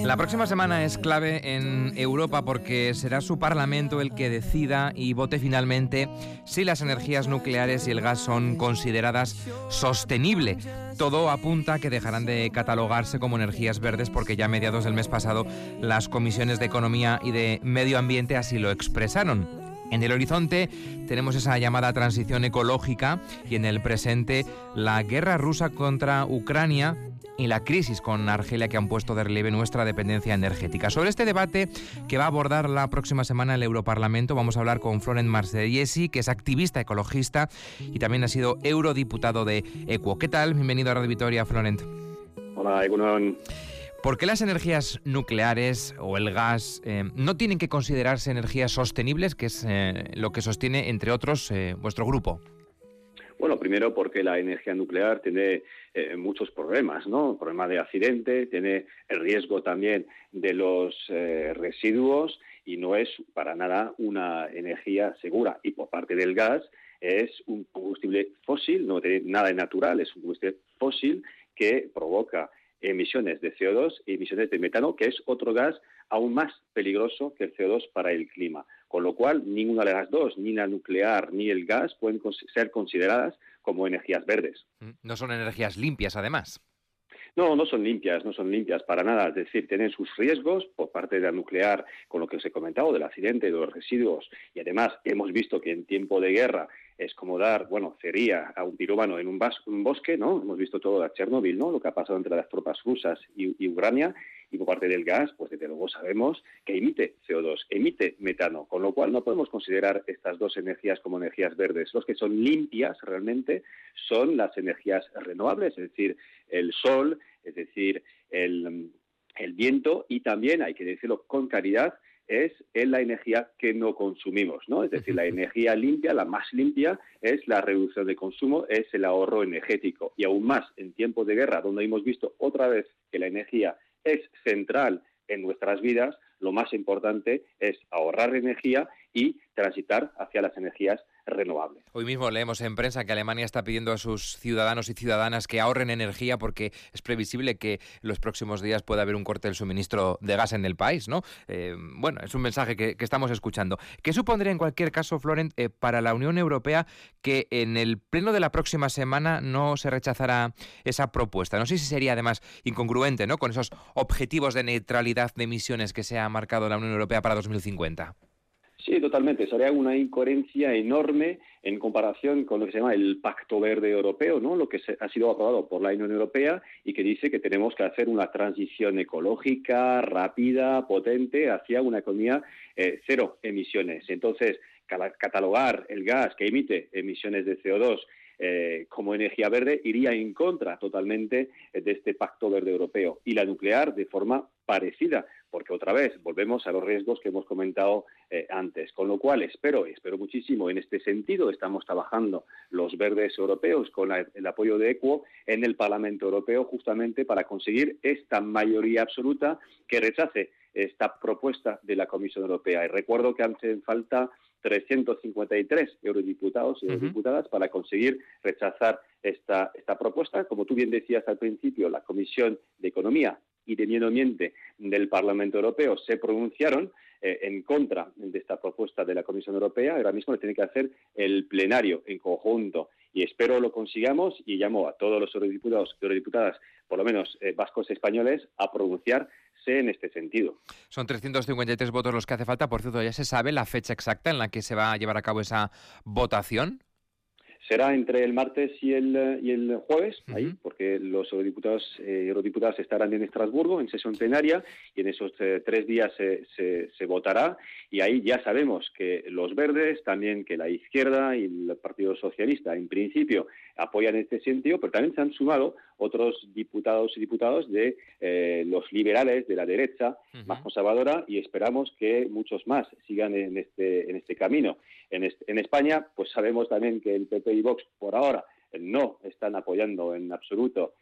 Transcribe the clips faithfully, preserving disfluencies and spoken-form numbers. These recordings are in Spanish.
La próxima semana es clave en Europa porque será su Parlamento el que decida y vote finalmente si las energías nucleares y el gas son consideradas sostenibles. Todo apunta a que dejarán de catalogarse como energías verdes porque ya a mediados del mes pasado las comisiones de Economía y de Medio Ambiente así lo expresaron. En el horizonte tenemos esa llamada transición ecológica y en el presente la guerra rusa contra Ucrania y la crisis con Argelia que han puesto de relieve nuestra dependencia energética. Sobre este debate que va a abordar la próxima semana el Europarlamento vamos a hablar con Florent Marsellesi, que es activista ecologista y también ha sido eurodiputado de Equo. ¿Qué tal? Bienvenido a Radio Vitoria, Florent. Hola, Egunon. ¿Por qué las energías nucleares o el gas eh, no tienen que considerarse energías sostenibles, que es eh, lo que sostiene, entre otros, eh, vuestro grupo? Bueno, primero porque la energía nuclear tiene eh, muchos problemas, ¿no? Problema de accidente, tiene el riesgo también de los eh, residuos y no es para nada una energía segura. Y por parte del gas es un combustible fósil, no tiene nada de natural, es un combustible fósil que provoca emisiones de C O dos y emisiones de metano, que es otro gas aún más peligroso que el C O dos para el clima. Con lo cual, ninguna de las dos, ni la nuclear ni el gas, pueden ser consideradas como energías verdes. No son energías limpias, además. No, no son limpias, no son limpias para nada. Es decir, tienen sus riesgos por parte de la nuclear, con lo que os he comentado, del accidente, de los residuos. Y además, hemos visto que en tiempo de guerra es como dar, bueno, cería a un pirómano en un, bas- un bosque, ¿no? Hemos visto todo a Chernóbil, ¿no? Lo que ha pasado entre las tropas rusas y, y Ucrania. Y por parte del gas, pues desde luego sabemos que emite C O dos, emite metano, con lo cual no podemos considerar estas dos energías como energías verdes. Los que son limpias realmente son las energías renovables, es decir, el sol, es decir, el, el viento y también, hay que decirlo con claridad, es en la energía que no consumimos, ¿no? Es decir, la energía limpia, la más limpia, es la reducción de consumo, es el ahorro energético. Y aún más en tiempos de guerra, donde hemos visto otra vez que la energía es central en nuestras vidas, lo más importante es ahorrar energía y transitar hacia las energías renovables. Hoy mismo leemos en prensa que Alemania está pidiendo a sus ciudadanos y ciudadanas que ahorren energía porque es previsible que en los próximos días pueda haber un corte del suministro de gas en el país, ¿no? Eh, bueno, es un mensaje que, que estamos escuchando. ¿Qué supondría en cualquier caso, Florent, eh, para la Unión Europea que en el pleno de la próxima semana no se rechazara esa propuesta? No sé si sería además incongruente, ¿no?, con esos objetivos de neutralidad de emisiones que se ha marcado la Unión Europea para dos mil cincuenta. Sí, totalmente. Sería una incoherencia enorme en comparación con lo que se llama el Pacto Verde Europeo, ¿no? Lo que se, ha sido aprobado por la Unión Europea y que dice que tenemos que hacer una transición ecológica, rápida, potente, hacia una economía eh, cero emisiones. Entonces, catalogar el gas que emite emisiones de C O dos Eh, como energía verde iría en contra totalmente de este Pacto Verde Europeo y la nuclear de forma parecida, porque otra vez volvemos a los riesgos que hemos comentado eh, antes, con lo cual espero, espero muchísimo en este sentido, estamos trabajando los verdes europeos con la, el apoyo de Equo en el Parlamento Europeo justamente para conseguir esta mayoría absoluta que rechace esta propuesta de la Comisión Europea. Y recuerdo que hacen falta trescientos cincuenta y tres eurodiputados y eurodiputadas uh-huh. para conseguir rechazar esta, esta propuesta. Como tú bien decías al principio, la Comisión de Economía y de Medio Ambiente del Parlamento Europeo se pronunciaron eh, en contra de esta propuesta de la Comisión Europea. Ahora mismo lo tiene que hacer el plenario en conjunto y espero lo consigamos y llamo a todos los eurodiputados y eurodiputadas, por lo menos eh, vascos españoles, a pronunciar en este sentido. Son trescientos cincuenta y tres votos los que hace falta. Por cierto, ¿ya se sabe la fecha exacta en la que se va a llevar a cabo esa votación? Será entre el martes y el, y el jueves, uh-huh. ahí, porque los eurodiputados y eh, eurodiputadas estarán en Estrasburgo en sesión plenaria y en esos eh, tres días se, se, se votará y ahí ya sabemos que los verdes, también que la izquierda y el Partido Socialista en principio apoyan este sentido, pero también se han sumado otros diputados y diputados de eh, los liberales de la derecha uh-huh. más conservadora y esperamos que muchos más sigan en este, en este camino. En, este, en España, pues sabemos también que el P P y Vox por ahora no están apoyando en absoluto,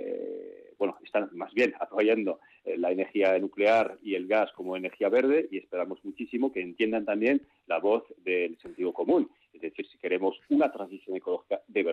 eh, bueno, están más bien apoyando eh, la energía nuclear y el gas como energía verde y esperamos muchísimo que entiendan también la voz del sentido común. Es decir, si queremos una transición ecológica de verdad,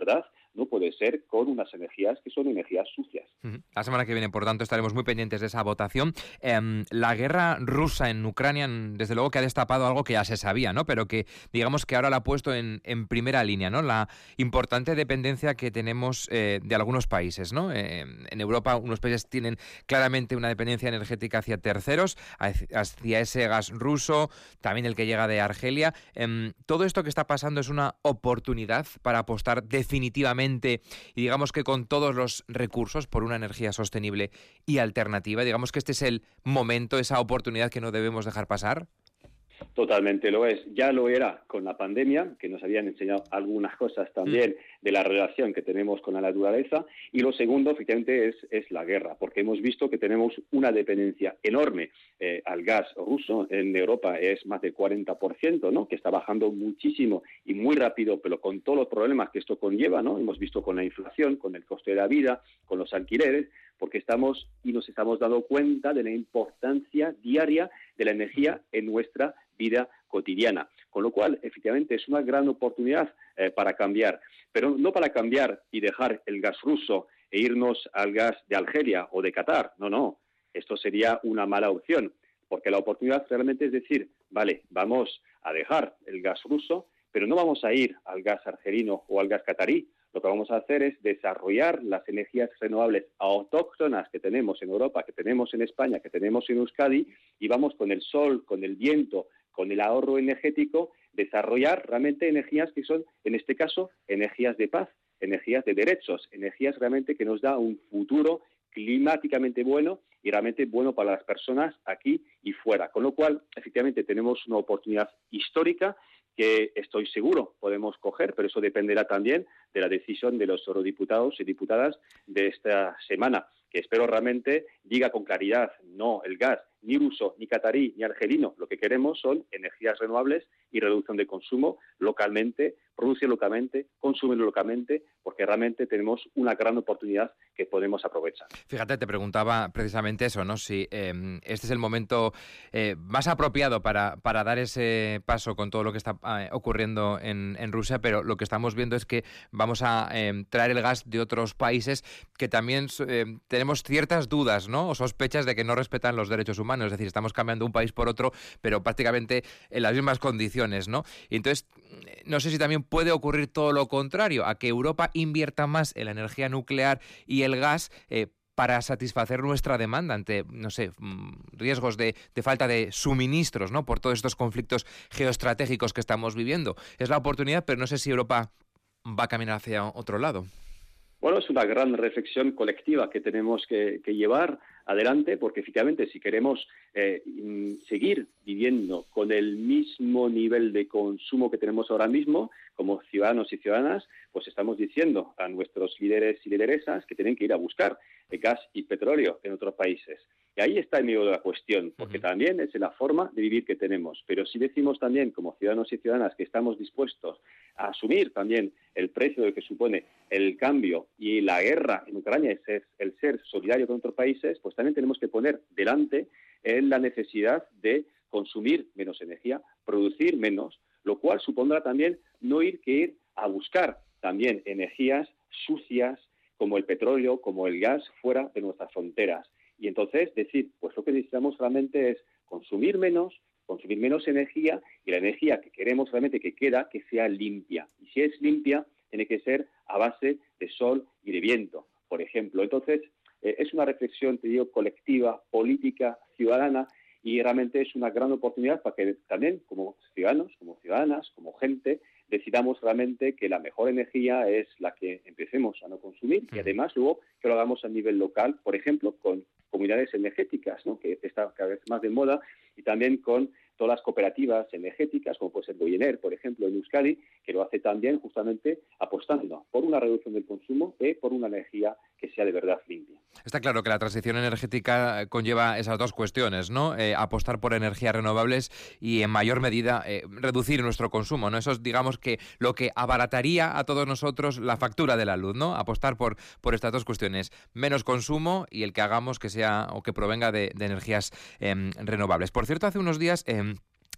no puede ser con unas energías que son energías sucias. La semana que viene, por tanto, estaremos muy pendientes de esa votación. Eh, la guerra rusa en Ucrania, desde luego que ha destapado algo que ya se sabía, ¿no? Pero que digamos que ahora la ha puesto en, en primera línea, ¿no? La importante dependencia que tenemos eh, de algunos países, ¿no? Eh, en Europa unos países tienen claramente una dependencia energética hacia terceros, hacia ese gas ruso, también el que llega de Argelia. Eh, todo esto que está pasando es una oportunidad para apostar definitivamente y digamos que con todos los recursos por una energía sostenible y alternativa. Digamos que este es el momento, esa oportunidad que no debemos dejar pasar. Totalmente lo es. Ya lo era con la pandemia, que nos habían enseñado algunas cosas también mm. de la relación que tenemos con la naturaleza. Y lo segundo, efectivamente, es, es la guerra, porque hemos visto que tenemos una dependencia enorme eh, al gas ruso. En Europa es más del cuarenta por ciento, ¿no? Que está bajando muchísimo y muy rápido, pero con todos los problemas que esto conlleva, ¿no? Hemos visto con la inflación, con el coste de la vida, con los alquileres, porque estamos y nos estamos dando cuenta de la importancia diaria de la energía en nuestra vida cotidiana. Con lo cual, efectivamente, es una gran oportunidad eh, para cambiar, pero no para cambiar y dejar el gas ruso e irnos al gas de Argelia o de Qatar. No, no, esto sería una mala opción, porque la oportunidad realmente es decir, vale, vamos a dejar el gas ruso, pero no vamos a ir al gas argelino o al gas catarí. Lo que vamos a hacer es desarrollar las energías renovables autóctonas que tenemos en Europa, que tenemos en España, que tenemos en Euskadi, y vamos con el sol, con el viento, con el ahorro energético, desarrollar realmente energías que son, en este caso, energías de paz, energías de derechos, energías realmente que nos da un futuro climáticamente bueno y realmente bueno para las personas aquí y fuera. Con lo cual, efectivamente, tenemos una oportunidad histórica que estoy seguro podemos coger, pero eso dependerá también de la decisión de los eurodiputados y diputadas de esta semana, que espero realmente diga con claridad, no el gas, ni ruso, ni catarí, ni argelino. Lo que queremos son energías renovables y reducción de consumo localmente, producir localmente, consumir localmente, porque realmente tenemos una gran oportunidad que podemos aprovechar. Fíjate, te preguntaba precisamente eso, ¿no? Si eh, este es el momento eh, más apropiado para, para dar ese paso con todo lo que está eh, ocurriendo en, en Rusia, pero lo que estamos viendo es que vamos a eh, traer el gas de otros países que también eh, tenemos ciertas dudas, ¿no? O sospechas de que no respetan los derechos humanos, es decir, estamos cambiando un país por otro, pero prácticamente en las mismas condiciones, ¿no? Y entonces, no sé si también puede ocurrir todo lo contrario, a que Europa invierta más en la energía nuclear y el gas eh, para satisfacer nuestra demanda ante, no sé, riesgos de, de falta de suministros, ¿no? Por todos estos conflictos geoestratégicos que estamos viviendo. Es la oportunidad, pero no sé si Europa va a caminar hacia otro lado. Bueno, es una gran reflexión colectiva que tenemos que, que llevar adelante, porque efectivamente si queremos eh, seguir viviendo con el mismo nivel de consumo que tenemos ahora mismo, como ciudadanos y ciudadanas, pues estamos diciendo a nuestros líderes y lideresas que tienen que ir a buscar gas y petróleo en otros países. Y ahí está el medio de la cuestión, porque uh-huh. también es la forma de vivir que tenemos. Pero si decimos también, como ciudadanos y ciudadanas, que estamos dispuestos a asumir también el precio de que supone el cambio y la guerra en Ucrania, es el, el ser solidario con otros países, pues también tenemos que poner delante en la necesidad de consumir menos energía, producir menos, lo cual supondrá también no ir que ir a buscar también energías sucias como el petróleo, como el gas, fuera de nuestras fronteras. Y entonces decir, pues lo que necesitamos realmente es consumir menos, consumir menos energía, y la energía que queremos realmente que queda, que sea limpia. Y si es limpia, tiene que ser a base de sol y de viento, por ejemplo. Entonces, eh, es una reflexión, te digo, colectiva, política, ciudadana, y realmente es una gran oportunidad para que también, como ciudadanos, como ciudadanas, como gente, decidamos realmente que la mejor energía es la que empecemos a no consumir y además luego que lo hagamos a nivel local, por ejemplo, con comunidades energéticas, ¿no? Que está cada vez más de moda, y también con todas las cooperativas energéticas, como puede ser Goyener, por ejemplo, en Euskadi, que lo hace también justamente apostando por una reducción del consumo y por una energía que sea de verdad limpia. Está claro que la transición energética conlleva esas dos cuestiones, ¿no? Eh, apostar por energías renovables y, en mayor medida, eh, reducir nuestro consumo, ¿no? Eso es, digamos, que lo que abarataría a todos nosotros la factura de la luz, ¿no? Apostar por, por estas dos cuestiones. Menos consumo y el que hagamos que sea o que provenga de, de energías eh, renovables. Por cierto, hace unos días... Eh,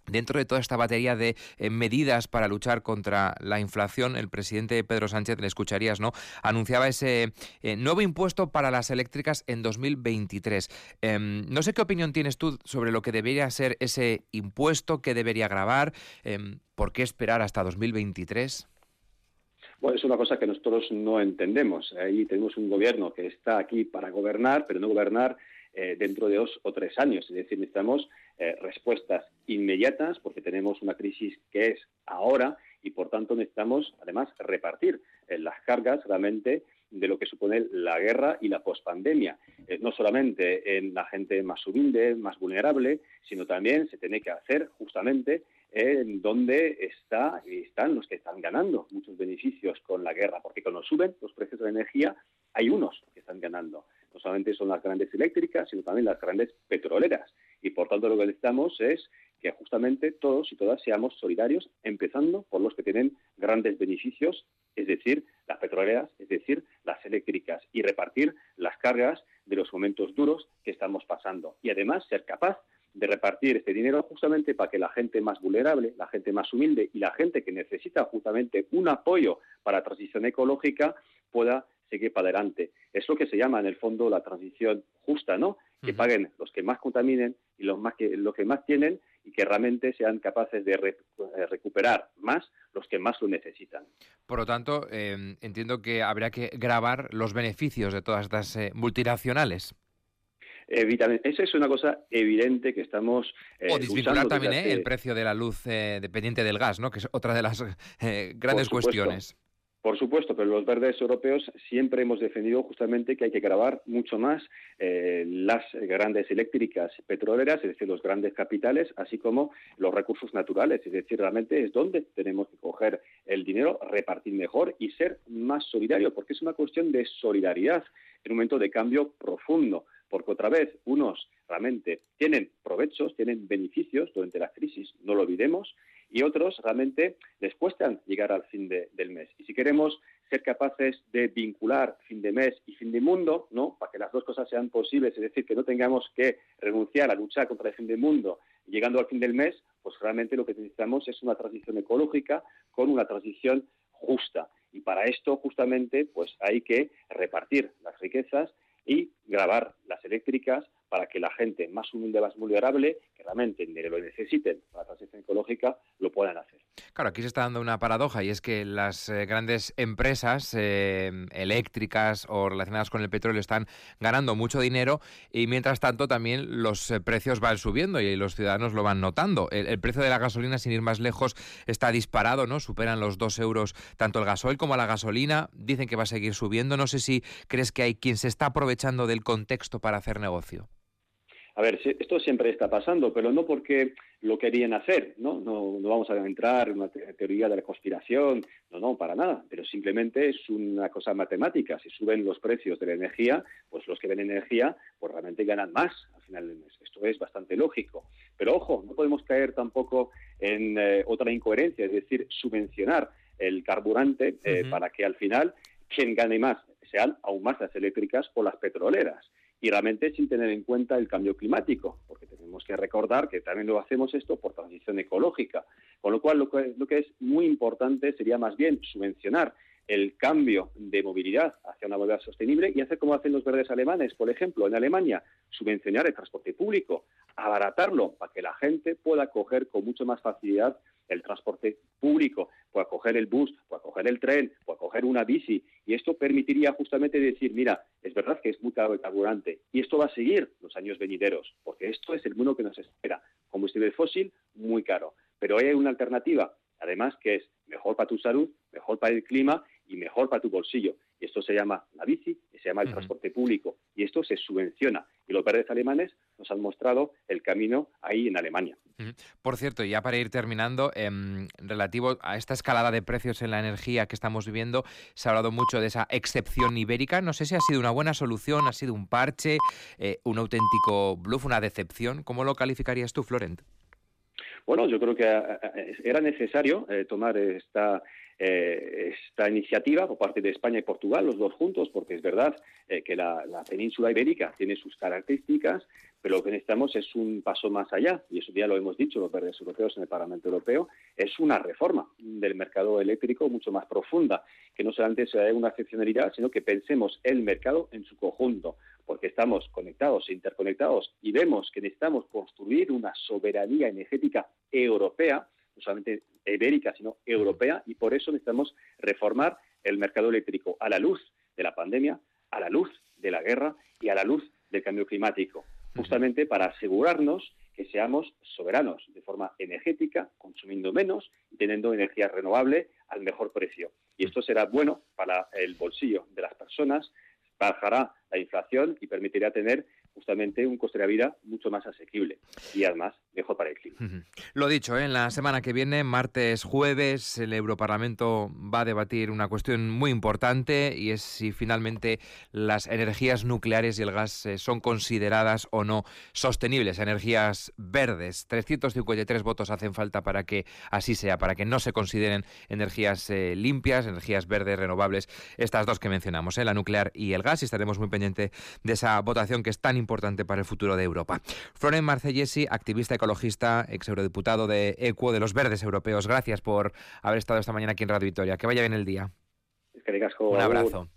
Dentro de toda esta batería de eh, medidas para luchar contra la inflación, el presidente Pedro Sánchez, le escucharías, ¿no?, anunciaba ese eh, nuevo impuesto para las eléctricas en dos mil veintitrés. Eh, no sé qué opinión tienes tú sobre lo que debería ser ese impuesto, qué debería gravar, eh, por qué esperar hasta dos mil veintitrés. Bueno, es una cosa que nosotros no entendemos. Ahí tenemos un gobierno que está aquí para gobernar, pero no gobernar eh, dentro de dos o tres años. Es decir, necesitamos eh, respuestas inmediatas porque tenemos una crisis que es ahora y, por tanto, necesitamos, además, repartir eh, las cargas realmente de lo que supone la guerra y la pospandemia. Eh, no solamente en la gente más humilde, más vulnerable, sino también se tiene que hacer justamente en donde está, están los que están ganando muchos beneficios con la guerra, porque cuando suben los precios de la energía hay unos que están ganando. No solamente son las grandes eléctricas, sino también las grandes petroleras. Y por tanto lo que necesitamos es que justamente todos y todas seamos solidarios, empezando por los que tienen grandes beneficios, es decir, las petroleras, es decir, las eléctricas, y repartir las cargas de los momentos duros que estamos pasando. Y además ser capaz de repartir este dinero justamente para que la gente más vulnerable, la gente más humilde y la gente que necesita justamente un apoyo para la transición ecológica pueda seguir para adelante. Es lo que se llama en el fondo la transición justa, ¿no? Que uh-huh. paguen los que más contaminen y los más que los que más tienen y que realmente sean capaces de re, eh, recuperar más los que más lo necesitan. Por lo tanto, eh, entiendo que habría que gravar los beneficios de todas estas eh, multinacionales. Evidente. Esa es una cosa evidente que estamos eh, o desvincular también hace... eh, el precio de la luz eh, dependiente del gas, ¿no?, que es otra de las eh, grandes Por cuestiones. Por supuesto, pero los verdes europeos siempre hemos defendido justamente que hay que gravar mucho más eh, las grandes eléctricas petroleras, es decir, los grandes capitales, así como los recursos naturales. Es decir, realmente es donde tenemos que coger el dinero, repartir mejor y ser más solidario, porque es una cuestión de solidaridad en un momento de cambio profundo. Porque otra vez, unos realmente tienen provechos, tienen beneficios durante la crisis, no lo olvidemos, y otros realmente les cuesta llegar al fin de, del mes. Y si queremos ser capaces de vincular fin de mes y fin de mundo, ¿no?, para que las dos cosas sean posibles, es decir, que no tengamos que renunciar a luchar contra el fin del mundo llegando al fin del mes, pues realmente lo que necesitamos es una transición ecológica con una transición justa. Y para esto, justamente, pues hay que repartir las riquezas y gravar las eléctricas para que la gente más humilde, más vulnerable, que realmente lo necesiten para la transición ecológica, lo puedan hacer. Claro, aquí se está dando una paradoja y es que las eh, grandes empresas eh, eléctricas o relacionadas con el petróleo están ganando mucho dinero y mientras tanto también los eh, precios van subiendo y los ciudadanos lo van notando. El, el precio de la gasolina, sin ir más lejos, está disparado, ¿no? Superan los dos euros tanto el gasoil como la gasolina. Dicen que va a seguir subiendo. No sé si crees que hay quien se está aprovechando del contexto para hacer negocio. A ver, esto siempre está pasando, pero no porque lo querían hacer, ¿no? No, no vamos a entrar en una teoría de la conspiración, no, no, para nada, pero simplemente es una cosa matemática. Si suben los precios de la energía, pues los que ven energía, pues realmente ganan más al final del mes. Esto es bastante lógico. Pero ojo, no podemos caer tampoco en eh, otra incoherencia, es decir, subvencionar el carburante eh, uh-huh. para que al final quien gane más sean aún más las eléctricas o las petroleras. Y realmente sin tener en cuenta el cambio climático, porque tenemos que recordar que también lo hacemos esto por transición ecológica. Con lo cual, lo que, lo que es muy importante sería más bien subvencionar el cambio de movilidad hacia una movilidad sostenible y hacer como hacen los verdes alemanes, por ejemplo, en Alemania, subvencionar el transporte público, abaratarlo para que la gente pueda coger con mucho más facilidad el transporte público, pueda coger el bus, pueda coger el tren, pueda coger una bici. Y esto permitiría justamente decir, mira, es verdad que es muy caro el carburante y esto va a seguir los años venideros, porque esto es el mundo que nos espera. Combustible fósil, muy caro. Pero hay una alternativa, además, que es mejor para tu salud, mejor para el clima y mejor para tu bolsillo. Y esto se llama la bici y se llama el uh-huh. transporte público. Y esto se subvenciona. Y los verdes alemanes nos han mostrado el camino ahí en Alemania. Uh-huh. Por cierto, ya para ir terminando, eh, relativo a esta escalada de precios en la energía que estamos viviendo, se ha hablado mucho de esa excepción ibérica. No sé si ha sido una buena solución, ha sido un parche, eh, un auténtico bluff, una decepción. ¿Cómo lo calificarías tú, Florent? Bueno, yo creo que era necesario eh, tomar esta eh, esta iniciativa por parte de España y Portugal, los dos juntos, porque es verdad eh, que la, la península ibérica tiene sus características, pero lo que necesitamos es un paso más allá, y eso ya lo hemos dicho los verdes europeos en el Parlamento Europeo, es una reforma del mercado eléctrico mucho más profunda, que no solamente sea una excepcionalidad, sino que pensemos el mercado en su conjunto, porque estamos conectados e interconectados y vemos que necesitamos construir una soberanía energética europea, no solamente ibérica, sino europea, y por eso necesitamos reformar el mercado eléctrico a la luz de la pandemia, a la luz de la guerra y a la luz del cambio climático, justamente para asegurarnos que seamos soberanos de forma energética, consumiendo menos y teniendo energía renovable al mejor precio. Y esto será bueno para el bolsillo de las personas, bajará la inflación y permitirá tener justamente un coste de vida mucho más asequible y además mejor para el clima. Uh-huh. Lo dicho, ¿eh? En la semana que viene, martes, jueves, el Europarlamento va a debatir una cuestión muy importante y es si finalmente las energías nucleares y el gas eh, son consideradas o no sostenibles, energías verdes. trescientos cincuenta y tres votos hacen falta para que así sea, para que no se consideren energías eh, limpias, energías verdes, renovables, estas dos que mencionamos, ¿eh? La nuclear y el gas, y estaremos muy pendientes de esa votación que es tan importante para el futuro de Europa. Florent Marcellesi, activista ecologista, ex eurodiputado de EQUO, de los Verdes Europeos. Gracias por haber estado esta mañana aquí en Radio Vitoria. Que vaya bien el día. Es que Un abrazo.